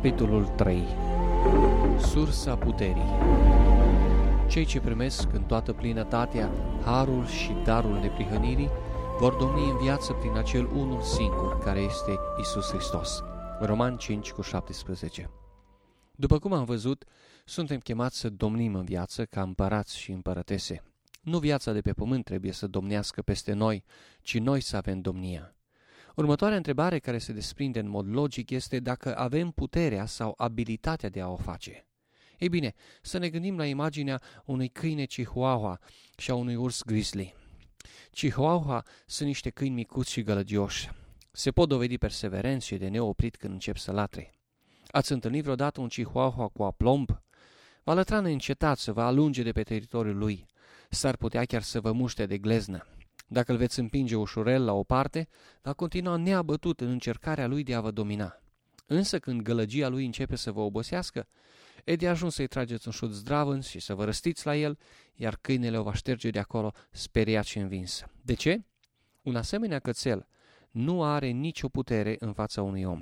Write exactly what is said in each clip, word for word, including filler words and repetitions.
Capitolul trei. Sursa puterii. Cei ce primesc în toată plinătatea harul și darul neprihănirii vor domni în viață prin acel unul singur, care este Iisus Hristos. Romani cinci cu șaptesprezece. După cum am văzut, suntem chemați să domnim în viață ca împărați și împărătese. Nu viața de pe pământ trebuie să domnească peste noi, ci noi să avem domnia. Următoarea întrebare care se desprinde în mod logic este dacă avem puterea sau abilitatea de a o face. Ei bine, să ne gândim la imaginea unui câine chihuahua și a unui urs grizzly. Chihuahua sunt niște câini micuți și gălăgioși. Se pot dovedi perseverenți și de neoprit când încep să latre. Ați întâlnit vreodată un chihuahua cu aplomb? Va lătra neîncetat să vă alunge de pe teritoriul lui. S-ar putea chiar să vă muște de gleznă. Dacă îl veți împinge ușurel la o parte, va continua neabătut în încercarea lui de a vă domina. Însă când gălăgia lui începe să vă obosească, e de ajuns să-i trageți un șut zdravăn și să vă răstiți la el, iar câinele o va șterge de acolo speriat și învins. De ce? Un asemenea cățel nu are nicio putere în fața unui om.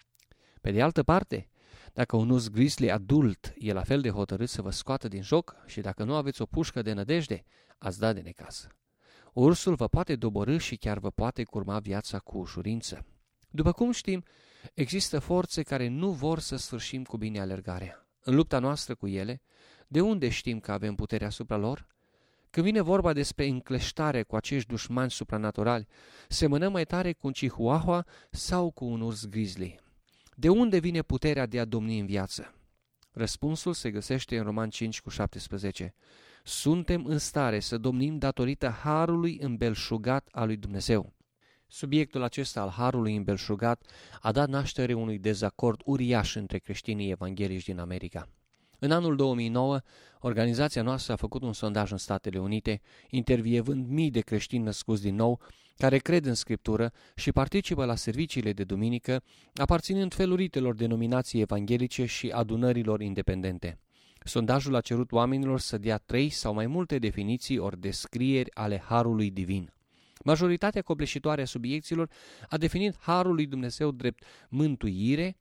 Pe de altă parte, dacă un urs grizzly adult e la fel de hotărât să vă scoată din joc și dacă nu aveți o pușcă de nădejde, ați dat de necaz. Ursul vă poate doborî și chiar vă poate curma viața cu ușurință. După cum știm, există forțe care nu vor să sfârșim cu bine alergarea. În lupta noastră cu ele, de unde știm că avem puterea asupra lor? Când vine vorba despre încleștare cu acești dușmani supranaturali, semănăm mai tare cu un chihuahua sau cu un urs grizzly. De unde vine puterea de a domni în viață? Răspunsul se găsește în Romani cinci cu șaptesprezece. Suntem în stare să domnim datorită harului îmbelșugat al lui Dumnezeu. Subiectul acesta al harului îmbelșugat a dat naștere unui dezacord uriaș între creștinii evanghelici din America. În anul două mii nouă, organizația noastră a făcut un sondaj în Statele Unite, intervievând mii de creștini născuți din nou, care cred în Scriptură și participă la serviciile de duminică, aparținând feluritelor denominații evanghelice și adunărilor independente. Sondajul a cerut oamenilor să dea trei sau mai multe definiții ori descrieri ale harului divin. Majoritatea copleșitoare a subiecților a definit harul lui Dumnezeu drept mântuire,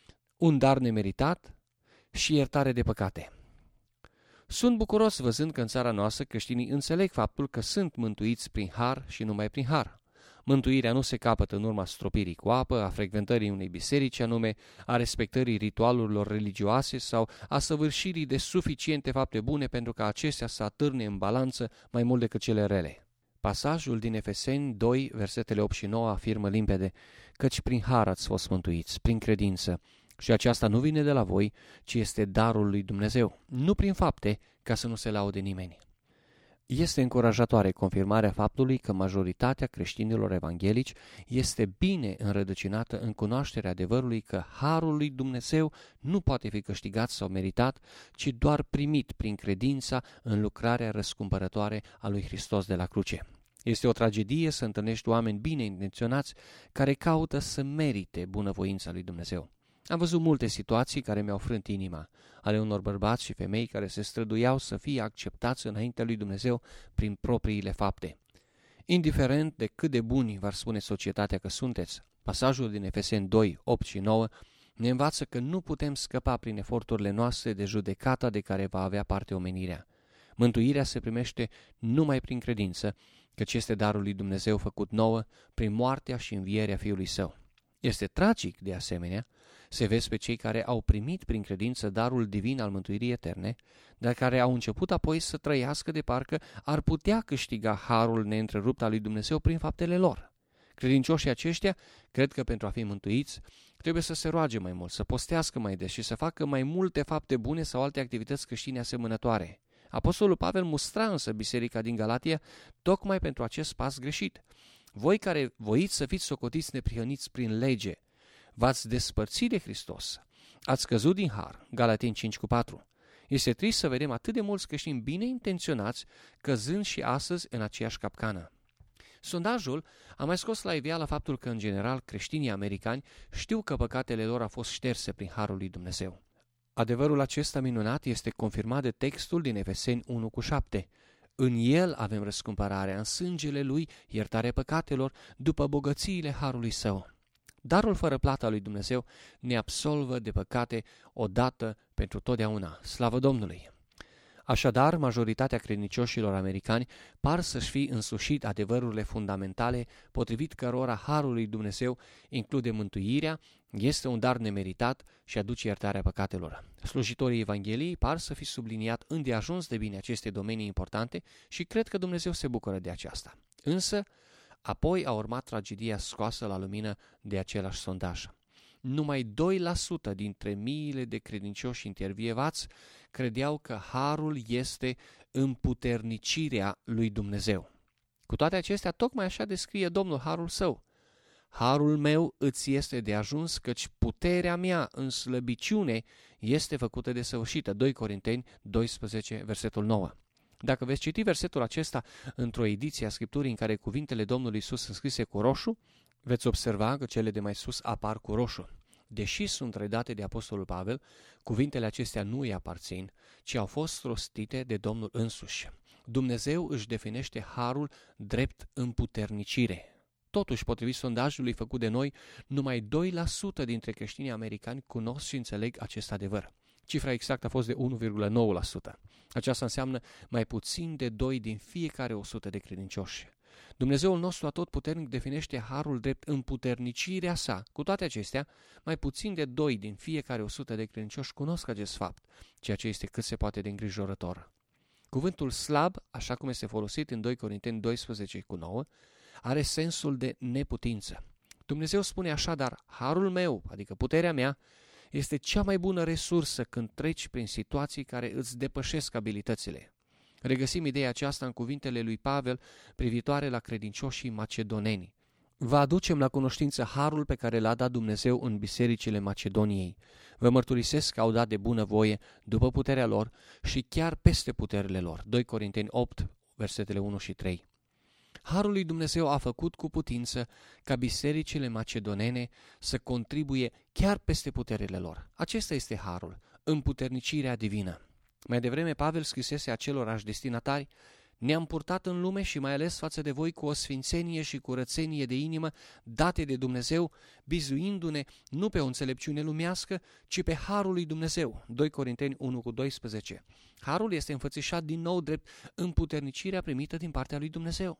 un dar nemeritat și iertare de păcate. Sunt bucuros văzând că în țara noastră creștinii înțeleg faptul că sunt mântuiți prin har și numai prin har. Mântuirea nu se capătă în urma stropirii cu apă, a frecventării unei biserici anume, a respectării ritualurilor religioase sau a săvârșirii de suficiente fapte bune pentru ca acestea să atârne în balanță mai mult decât cele rele. Pasajul din Efeseni doi, versetele opt și nouă afirmă limpede, căci prin har ați fost mântuiți, prin credință, și aceasta nu vine de la voi, ci este darul lui Dumnezeu, nu prin fapte, ca să nu se laude nimeni. Este încurajatoare confirmarea faptului că majoritatea creștinilor evanghelici este bine înrădăcinată în cunoașterea adevărului că harul lui Dumnezeu nu poate fi câștigat sau meritat, ci doar primit prin credința în lucrarea răscumpărătoare a lui Hristos de la cruce. Este o tragedie să întâlnești oameni bine intenționați care caută să merite bunăvoința lui Dumnezeu. Am văzut multe situații care mi-au frânt inima, ale unor bărbați și femei care se străduiau să fie acceptați înaintea lui Dumnezeu prin propriile fapte. Indiferent de cât de buni v-ar spune societatea că sunteți, pasajul din Efeseni doi, opt și nouă ne învață că nu putem scăpa prin eforturile noastre de judecata de care va avea parte omenirea. Mântuirea se primește numai prin credință, căci este darul lui Dumnezeu făcut nouă prin moartea și învierea Fiului Său. Este tragic, de asemenea, să vezi pe cei care au primit prin credință darul divin al mântuirii eterne, dar care au început apoi să trăiască de parcă ar putea câștiga harul neîntrerupt al lui Dumnezeu prin faptele lor. Credincioșii aceștia cred că pentru a fi mântuiți trebuie să se roage mai mult, să postească mai des și să facă mai multe fapte bune sau alte activități creștine asemănătoare. Apostolul Pavel mustra însă biserica din Galatia tocmai pentru acest pas greșit. Voi care voiți să fiți socotiți neprihăniți prin lege, v-ați despărțit de Hristos, ați căzut din har, Galateni cinci cu patru. Este trist să vedem atât de mulți creștini bine intenționați căzând și astăzi în aceeași capcană. Sondajul a mai scos la iveală faptul că, în general, creștinii americani știu că păcatele lor au fost șterse prin harul lui Dumnezeu. Adevărul acesta minunat este confirmat de textul din Efeseni unu cu șapte. În el avem răscumpărarea, în sângele lui iertarea păcatelor, după bogățiile harului său. Darul fără plată al lui Dumnezeu ne absolvă de păcate odată pentru totdeauna. Slavă Domnului! Așadar, majoritatea credincioșilor americani par să-și fi însușit adevărurile fundamentale potrivit cărora harul lui Dumnezeu include mântuirea, este un dar nemeritat și aduce iertarea păcatelor. Slujitorii Evangheliei par să fi subliniat îndeajuns de bine aceste domenii importante și cred că Dumnezeu se bucură de aceasta. Însă, apoi a urmat tragedia scoasă la lumină de același sondaj. Numai doi la sută dintre miile de credincioși intervievați credeau că harul este împuternicirea lui Dumnezeu. Cu toate acestea, tocmai așa descrie Domnul harul său. Harul meu îți este de ajuns, căci puterea mea în slăbiciune este făcută de săvârșită. doi Corinteni doisprezece, versetul nouă. Dacă veți citi versetul acesta într-o ediție a Scripturii în care cuvintele Domnului Iisus sunt scrise cu roșu, veți observa că cele de mai sus apar cu roșu. Deși sunt redate de Apostolul Pavel, cuvintele acestea nu îi aparțin, ci au fost rostite de Domnul însuși. Dumnezeu își definește harul drept împuternicire. Totuși, potrivit sondajului făcut de noi, numai doi la sută dintre creștinii americani cunosc și înțeleg acest adevăr. Cifra exactă a fost de unu virgulă nouă la sută. Aceasta înseamnă mai puțin de doi din fiecare o sută de credincioși. Dumnezeul nostru atotputernic definește harul drept împuternicirea sa. Cu toate acestea, mai puțin de doi din fiecare o sută de credincioși cunosc acest fapt, ceea ce este cât se poate de îngrijorător. Cuvântul slab, așa cum este folosit în doi Corinteni doisprezece cu nouă, are sensul de neputință. Dumnezeu spune așadar, harul meu, adică puterea mea, este cea mai bună resursă când treci prin situații care îți depășesc abilitățile. Regăsim ideea aceasta în cuvintele lui Pavel privitoare la credincioșii macedoneni. Vă aducem la cunoștință harul pe care l-a dat Dumnezeu în bisericile Macedoniei. Vă mărturisesc că au dat de bună voie după puterea lor și chiar peste puterile lor. doi Corinteni opt, versetele unu și trei. Harul lui Dumnezeu a făcut cu putință ca bisericile macedonene să contribuie chiar peste puterile lor. Acesta este harul, împuternicirea divină. Mai devreme Pavel scrisese acelorași destinatari: ne-am purtat în lume și mai ales față de voi cu o sfințenie și curățenie de inimă date de Dumnezeu, bizuindu-ne nu pe o înțelepciune lumească, ci pe harul lui Dumnezeu. doi Corinteni unu cu doisprezece. Harul este înfățișat din nou drept împuternicirea primită din partea lui Dumnezeu.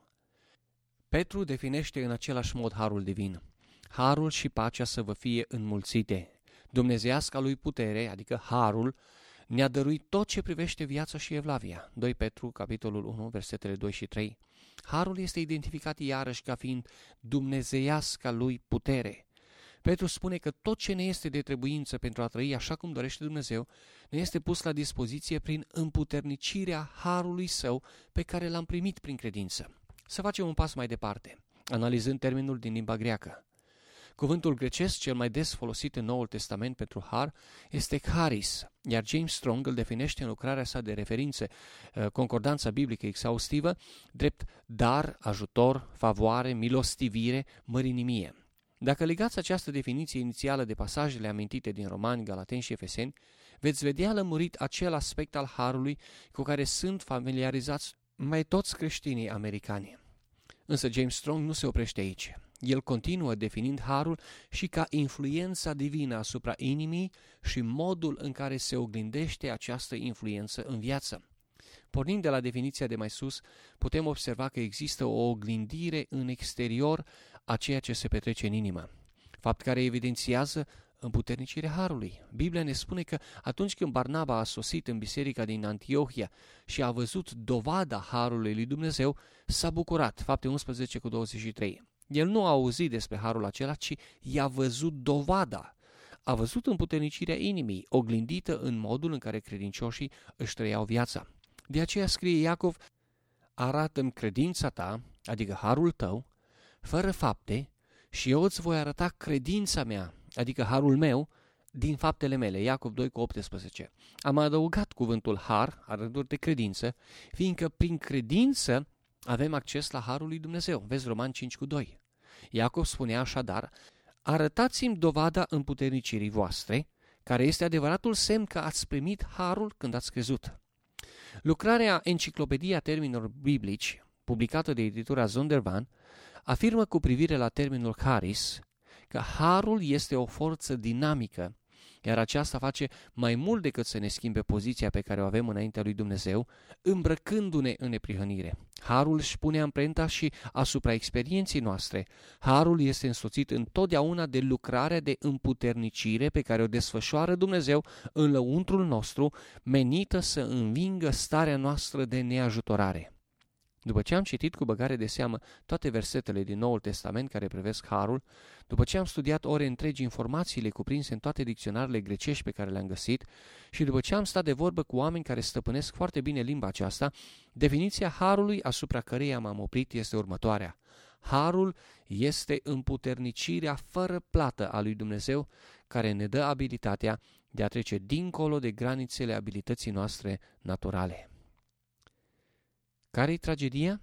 Petru definește în același mod harul divin. Harul și pacea să vă fie înmulțite. Dumnezeiasca lui putere, adică harul, ne-a dăruit tot ce privește viața și evlavia. doi Petru, capitolul unu, versetele doi și trei. Harul este identificat iarăși ca fiind dumnezeiasca lui putere. Petru spune că tot ce ne este de trebuință pentru a trăi așa cum dorește Dumnezeu ne este pus la dispoziție prin împuternicirea harului său pe care l-am primit prin credință. Să facem un pas mai departe, analizând termenul din limba greacă. Cuvântul grecesc cel mai des folosit în Noul Testament pentru har este charis, iar James Strong îl definește în lucrarea sa de referințe, concordanța biblică exhaustivă, drept dar, ajutor, favoare, milostivire, mărinimie. Dacă legați această definiție inițială de pasajele amintite din Romani, Galateni și Efeseni, veți vedea lămurit acel aspect al harului cu care sunt familiarizați mai toți creștinii americani. Însă James Strong nu se oprește aici. El continuă definind harul și ca influența divină asupra inimii și modul în care se oglindește această influență în viață. Pornind de la definiția de mai sus, putem observa că există o oglindire în exterior a ceea ce se petrece în inimă, fapt care evidențiază împuternicirea harului. Biblia ne spune că atunci când Barnaba a sosit în biserica din Antiohia și a văzut dovada harului lui Dumnezeu, s-a bucurat. Fapte unsprezece cu douăzeci și trei. El nu a auzit despre harul acela, ci i-a văzut dovada. A văzut împuternicirea inimii, oglindită în modul în care credincioșii își trăiau viața. De aceea scrie Iacov: arată-mi credința ta, adică harul tău, fără fapte, și eu îți voi arăta credința mea, adică harul meu, din faptele mele. Iacov doi cu optsprezece. Am adăugat cuvântul har, alături de credință, fiindcă prin credință avem acces la harul lui Dumnezeu. Vezi Romani cinci cu doi. Iacov spunea așadar: arătați-mi dovada împuternicirii voastre, care este adevăratul semn că ați primit harul când ați crezut. Lucrarea Enciclopedia Termenilor Biblici, publicată de editura Zondervan, afirmă cu privire la termenul charis că harul este o forță dinamică, iar aceasta face mai mult decât să ne schimbe poziția pe care o avem înaintea lui Dumnezeu, îmbrăcându-ne în neprihănire. Harul își pune amprenta și asupra experienței noastre. Harul este însoțit întotdeauna de lucrarea de împuternicire pe care o desfășoară Dumnezeu în lăuntrul nostru, menită să învingă starea noastră de neajutorare. După ce am citit cu băgare de seamă toate versetele din Noul Testament care privesc harul, după ce am studiat ore întregi informațiile cuprinse în toate dicționarele grecești pe care le-am găsit și după ce am stat de vorbă cu oameni care stăpânesc foarte bine limba aceasta, definiția harului asupra căreia m-am oprit este următoarea. Harul este împuternicirea fără plată a lui Dumnezeu care ne dă abilitatea de a trece dincolo de granițele abilității noastre naturale. Care-i tragedia?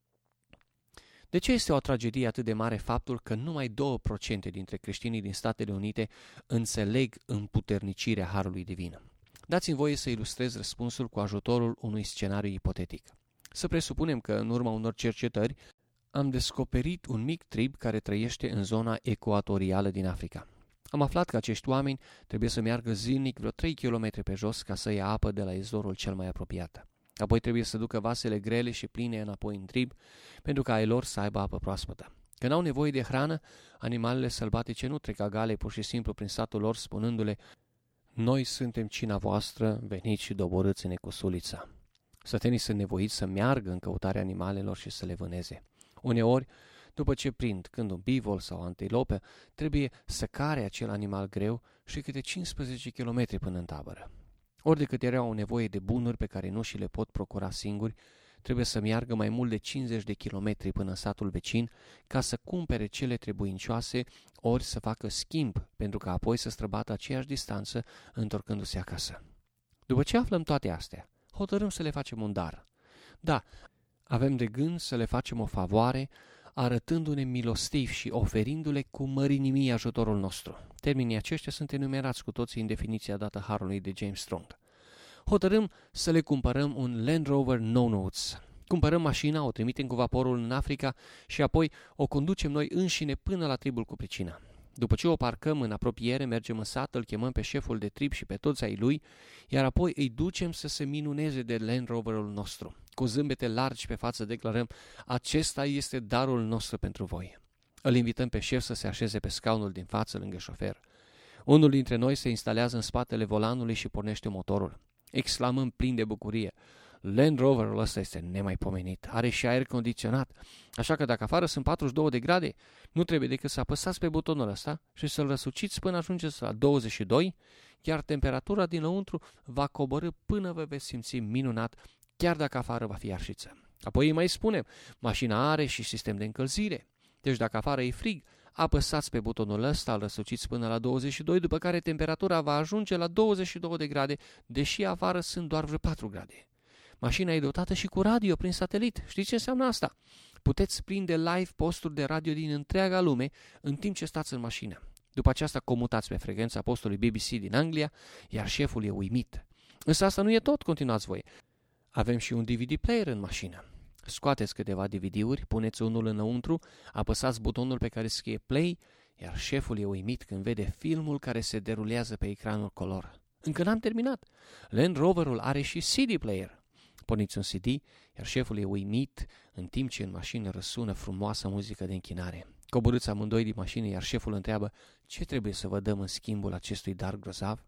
De ce este o tragedie atât de mare faptul că numai două la sută dintre creștinii din Statele Unite înțeleg împuternicirea harului divin? Dați-mi voie să ilustrez răspunsul cu ajutorul unui scenariu ipotetic. Să presupunem că în urma unor cercetări am descoperit un mic trib care trăiește în zona ecuatorială din Africa. Am aflat că acești oameni trebuie să meargă zilnic vreo trei kilometri pe jos ca să ia apă de la izvorul cel mai apropiat. Apoi trebuie să ducă vasele grele și pline înapoi în trib pentru ca ai lor să aibă apă proaspătă. Când au nevoie de hrană, animalele sălbatice nu trec agale pur și simplu prin satul lor spunându-le: noi suntem cina voastră, veniți și doborâți-ne cu sulița. Sătenii sunt nevoiți să meargă în căutarea animalelor și să le vâneze. Uneori, după ce prind când un bivol sau o antilopă, trebuie să care acel animal greu și câte cincisprezece kilometri până în tabără. Ori de câte ori au nevoie de bunuri pe care nu și le pot procura singuri, trebuie să meargă mai mult de cincizeci de kilometri până în satul vecin ca să cumpere cele trebuincioase, ori să facă schimb, pentru că apoi să străbată aceeași distanță întorcându-se acasă. După ce aflăm toate astea, hotărâm să le facem un dar. Da, avem de gând să le facem o favoare, arătându-ne milostivi și oferindu-le cu mărinimii ajutorul nostru. Termenii aceștia sunt enumerați cu toții în definiția dată harului de James Strong. Hotărâm să le cumpărăm un Land Rover No Notes. Cumpărăm mașina, o trimitem cu vaporul în Africa și apoi o conducem noi înșine până la tribul cu pricina. După ce o parcăm în apropiere, mergem în sat, îl chemăm pe șeful de trib și pe toți ai lui, iar apoi îi ducem să se minuneze de Land Roverul nostru. Cu zâmbete largi pe față declarăm: acesta este darul nostru pentru voi. Îl invităm pe șef să se așeze pe scaunul din față lângă șofer. Unul dintre noi se instalează în spatele volanului și pornește motorul. Exclamăm plin de bucurie: Land Roverul ăsta este nemaipomenit, are și aer condiționat, așa că dacă afară sunt patruzeci și două de grade, nu trebuie decât să apăsați pe butonul ăsta și să-l răsuciți până ajungeți la douăzeci și doi, iar temperatura dinăuntru va coborî până vă veți simți minunat, chiar dacă afară va fi arșiță. Apoi îi mai spunem: mașina are și sistem de încălzire, deci dacă afară e frig, apăsați pe butonul ăsta, îl răsuciți până la douăzeci și doi, după care temperatura va ajunge la douăzeci și două de grade, deși afară sunt doar vreo patru grade. Mașina e dotată și cu radio prin satelit. Știți ce înseamnă asta? Puteți prinde live posturi de radio din întreaga lume în timp ce stați în mașină. După aceasta comutați pe frecvența postului B B C din Anglia, iar șeful e uimit. Însă asta nu e tot, continuați voi. Avem și un D V D player în mașină. Scoateți câteva D V D-uri, puneți unul înăuntru, apăsați butonul pe care scrie play, iar șeful e uimit când vede filmul care se derulează pe ecranul color. Încă n-am terminat. Land Roverul are și C D player. Porniți un C D, iar șeful e uimit în timp ce în mașină răsună frumoasă muzică de închinare. Coborâți amândoi din mașină, iar șeful întreabă: ce trebuie să vă dăm în schimbul acestui dar grozav?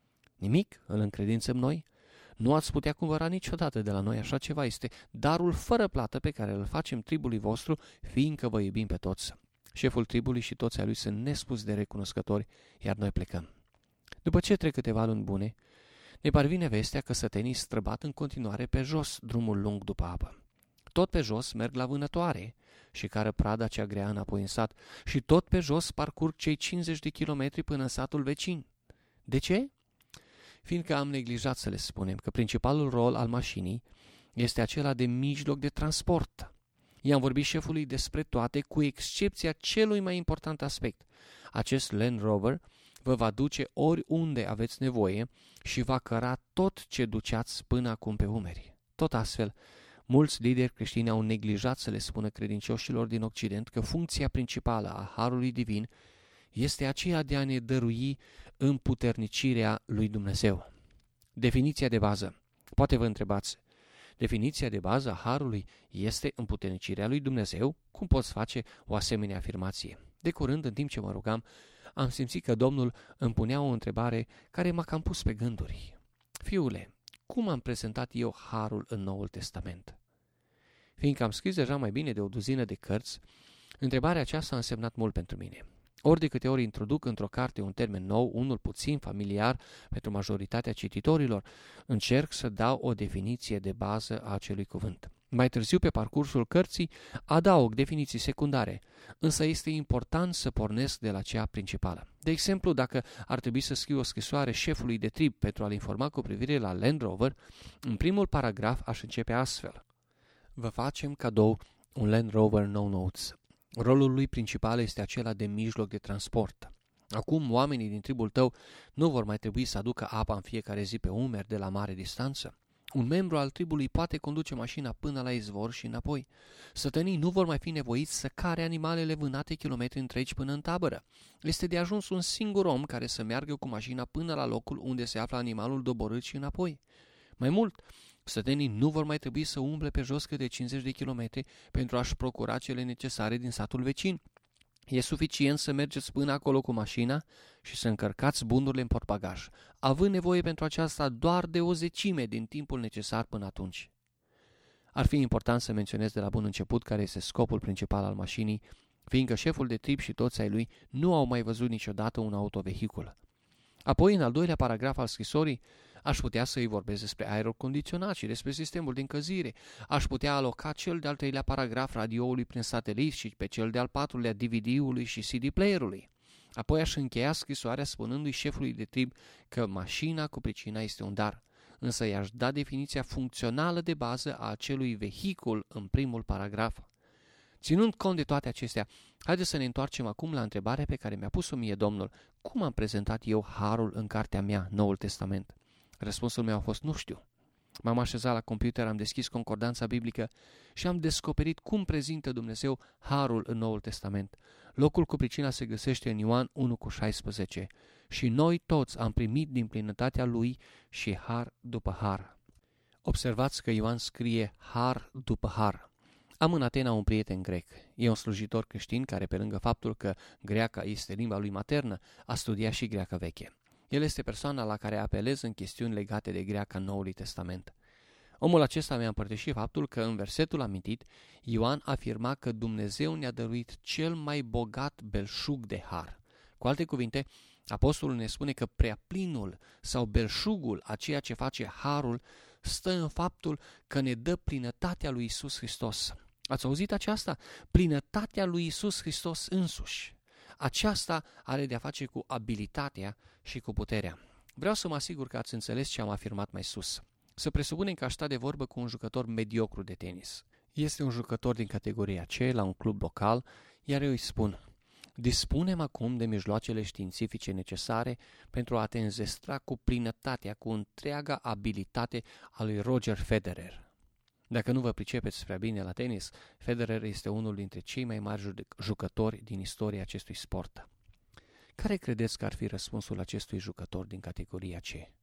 Nimic, îl încredințăm noi. Nu ați putea cumpăra niciodată de la noi așa ceva, este darul fără plată pe care îl facem tribului vostru, fiindcă vă iubim pe toți. Șeful tribului și toți ai lui sunt nespus de recunoscători, iar noi plecăm. După ce trec câteva luni bune, ne parvine vestea că sătenii străbat în continuare pe jos drumul lung după apă. Tot pe jos merg la vânătoare și cară prada cea grea înapoi în sat și tot pe jos parcurg cei cincizeci de kilometri până în satul vecin. De ce? Fiindcă am neglijat să le spunem că principalul rol al mașinii este acela de mijloc de transport. I-am vorbit șefului despre toate, cu excepția celui mai important aspect. Acest Land Rover vă va duce oriunde aveți nevoie și va căra tot ce duceați până acum pe umeri. Tot astfel, mulți lideri creștini au neglijat să le spună credincioșilor din Occident că funcția principală a harului divin este aceea de a ne dărui împuternicirea lui Dumnezeu. Definiția de bază. Poate vă întrebați, definiția de bază a harului este împuternicirea lui Dumnezeu? Cum poți face o asemenea afirmație? De curând, în timp ce mă rugam, am simțit că Domnul îmi punea o întrebare care m-a cam pus pe gânduri. Fiule, cum am prezentat eu harul în Noul Testament? Fiindcă am scris deja mai bine de o duzină de cărți, întrebarea aceasta a însemnat mult pentru mine. Ori de câte ori introduc într-o carte un termen nou, unul puțin familiar pentru majoritatea cititorilor, încerc să dau o definiție de bază a acelui cuvânt. Mai târziu, pe parcursul cărții, adaug definiții secundare, însă este important să pornesc de la cea principală. De exemplu, dacă ar trebui să scriu o scrisoare șefului de trib pentru a-l informa cu privire la Land Rover, în primul paragraf aș începe astfel. Vă facem cadou un Land Rover No Notes. Rolul lui principal este acela de mijloc de transport. Acum, oamenii din tribul tău nu vor mai trebui să aducă apa în fiecare zi pe umeri de la mare distanță. Un membru al tribului poate conduce mașina până la izvor și înapoi. Sătenii nu vor mai fi nevoiți să care animalele vânate kilometri întregi până în tabără. Este de ajuns un singur om care să meargă cu mașina până la locul unde se află animalul doborât și înapoi. Mai mult, sătenii nu vor mai trebui să umble pe jos câte cincizeci de kilometri pentru a-și procura cele necesare din satul vecin. E suficient să mergeți până acolo cu mașina și să încărcați bunurile în portbagaj, având nevoie pentru aceasta doar de o zecime din timpul necesar până atunci. Ar fi important să menționez de la bun început care este scopul principal al mașinii, fiindcă șeful de trib și toți ai lui nu au mai văzut niciodată un autovehicul. Apoi, în al doilea paragraf al scrisorii, aș putea să îi vorbesc despre aerul condiționat și despre sistemul de încălzire. Aș putea aloca cel de-al treilea paragraf radioului prin satelit și pe cel de-al patrulea D V D-ului și C D player-ului. Apoi aș încheia scrisoarea spunându-i șefului de trib că mașina cu pricina este un dar, însă i-aș da definiția funcțională de bază a acelui vehicul în primul paragraf. Ținând cont de toate acestea, haideți să ne întoarcem acum la întrebarea pe care mi-a pus-o mie Domnul. Cum am prezentat eu harul în cartea mea, Noul Testament? Răspunsul meu a fost nu știu. M-am așezat la computer, am deschis concordanța biblică și am descoperit cum prezintă Dumnezeu harul în Noul Testament. Locul cu pricina se găsește în Ioan unu cu șaisprezece. Și noi toți am primit din plinătatea lui și har după har. Observați că Ioan scrie har după har. Am în Atena un prieten grec. E un slujitor creștin care, pe lângă faptul că greaca este limba lui maternă, a studiat și greaca veche. El este persoana la care apelez în chestiuni legate de greaca Noului Testament. Omul acesta mi-a împărtășit faptul că în versetul amintit, Ioan afirma că Dumnezeu ne-a dăruit cel mai bogat belșug de har. Cu alte cuvinte, apostolul ne spune că preaplinul sau belșugul a ceea ce face harul stă în faptul că ne dă plinătatea lui Iisus Hristos. Ați auzit aceasta? Plinătatea lui Iisus Hristos însuși. Aceasta are de-a face cu abilitatea și cu puterea. Vreau să mă asigur că ați înțeles ce am afirmat mai sus. Să presupunem că aș sta de vorbă cu un jucător mediocru de tenis. Este un jucător din categoria C la un club local, iar eu îi spun: dispunem acum de mijloacele științifice necesare pentru a te înzestra cu plinătatea, cu întreaga abilitate a lui Roger Federer. Dacă nu vă pricepeți prea bine la tenis, Federer este unul dintre cei mai mari jucători din istoria acestui sport. Care credeți că ar fi răspunsul acestui jucător din categoria C?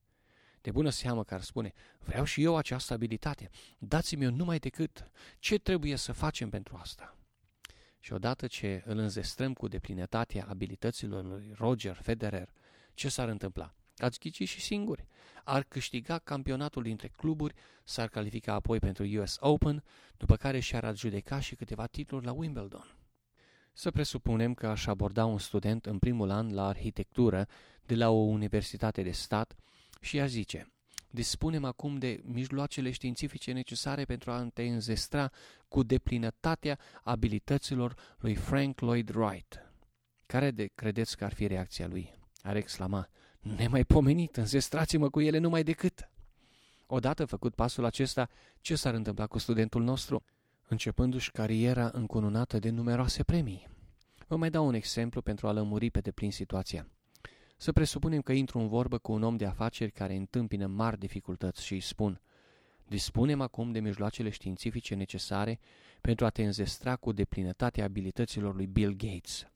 De bună seamă că ar spune: vreau și eu această abilitate, dați-mi-o numai decât. Ce trebuie să facem pentru asta? Și odată ce îl înzestrăm cu deplinătatea abilităților lui Roger Federer, ce s-ar întâmpla? Ați ghici și singuri. Ar câștiga campionatul dintre cluburi, s-ar califica apoi pentru U S Open, după care și-ar adjudeca și câteva titluri la Wimbledon. Să presupunem că aș aborda un student în primul an la arhitectură de la o universitate de stat și aș zice: dispunem acum de mijloacele științifice necesare pentru a te înzestra cu deplinătatea abilităților lui Frank Lloyd Wright. Care de credeți că ar fi reacția lui? Ar exclama: nemaipomenit, înzestrați-mă cu ele numai decât. Odată făcut pasul acesta, ce s-ar întâmpla cu studentul nostru? Începându-și cariera încununată de numeroase premii. Vă mai dau un exemplu pentru a lămuri pe deplin situația. Să presupunem că intru în vorbă cu un om de afaceri care întâmpină mari dificultăți și îi spun: dispunem acum de mijloacele științifice necesare pentru a te înzestra cu deplinătatea abilităților lui Bill Gates.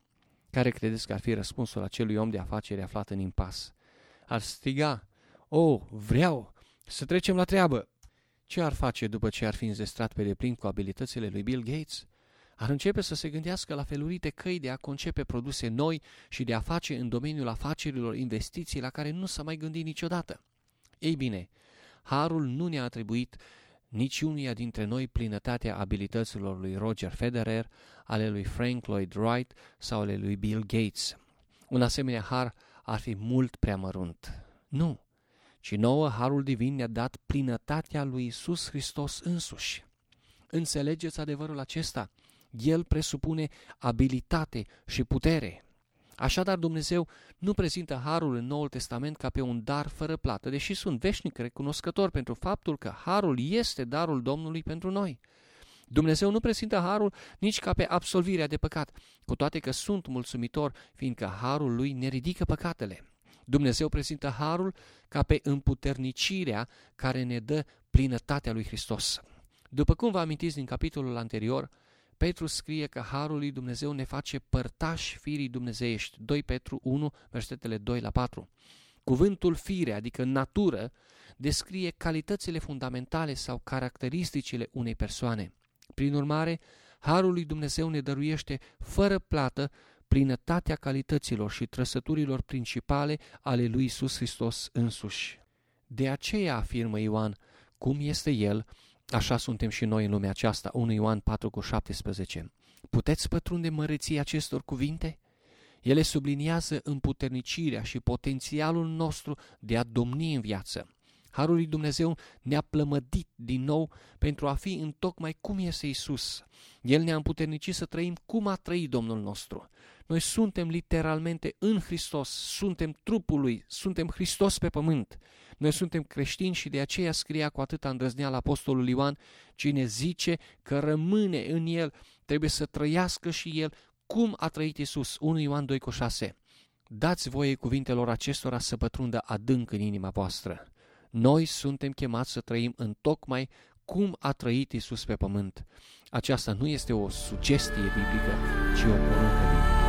Care credeți că ar fi răspunsul acelui om de afaceri aflat în impas? Ar striga: "Oh, vreau să trecem la treabă!" Ce ar face după ce ar fi înzestrat pe deplin cu abilitățile lui Bill Gates? Ar începe să se gândească la felurite căi de a concepe produse noi și de a face în domeniul afacerilor investiții la care nu s-a mai gândit niciodată. Ei bine, harul nu ne-a atribuit niciunuia dintre noi plinătatea abilităților lui Roger Federer, ale lui Frank Lloyd Wright sau ale lui Bill Gates. Un asemenea har ar fi mult prea mărunt. Nu, ci nouă harul divin ne-a dat plinătatea lui Iisus Hristos însuși. Înțelegeți adevărul acesta? El presupune abilitate și putere. Așadar, Dumnezeu nu prezintă harul în Noul Testament ca pe un dar fără plată, deși sunt veșnic recunoscător pentru faptul că harul este darul Domnului pentru noi. Dumnezeu nu prezintă harul nici ca pe absolvirea de păcat, cu toate că sunt mulțumitor, fiindcă harul lui ne ridică păcatele. Dumnezeu prezintă harul ca pe împuternicirea care ne dă plinătatea lui Hristos. După cum vă amintiți din capitolul anterior, Petru scrie că harul lui Dumnezeu ne face părtași firii dumnezeiești, doi Petru unu, versetele doi la patru. Cuvântul fire, adică natură, descrie calitățile fundamentale sau caracteristicile unei persoane. Prin urmare, harul lui Dumnezeu ne dăruiește fără plată plinătatea calităților și trăsăturilor principale ale lui Iisus Hristos însuși. De aceea afirmă Ioan: cum este El, așa suntem și noi în lumea aceasta, unu Ioan patru cu șaptesprezece. Puteți pătrunde măreția acestor cuvinte? Ele subliniază împuternicirea și potențialul nostru de a domni în viață. Harul lui Dumnezeu ne-a plămădit din nou pentru a fi întocmai cum este Iisus. El ne-a împuternicit să trăim cum a trăit Domnul nostru. Noi suntem literalmente în Hristos, suntem trupul Lui, suntem Hristos pe pământ. Noi suntem creștini și de aceea scria cu atâta îndrăzneală apostolul Ioan: cine zice că rămâne în El, trebuie să trăiască și El cum a trăit Iisus. unu Ioan doi cu șase. Dați voie cuvintelor acestora să pătrundă adânc în inima voastră. Noi suntem chemați să trăim întocmai cum a trăit Iisus pe pământ. Aceasta nu este o sugestie biblică, ci o poruncă biblică.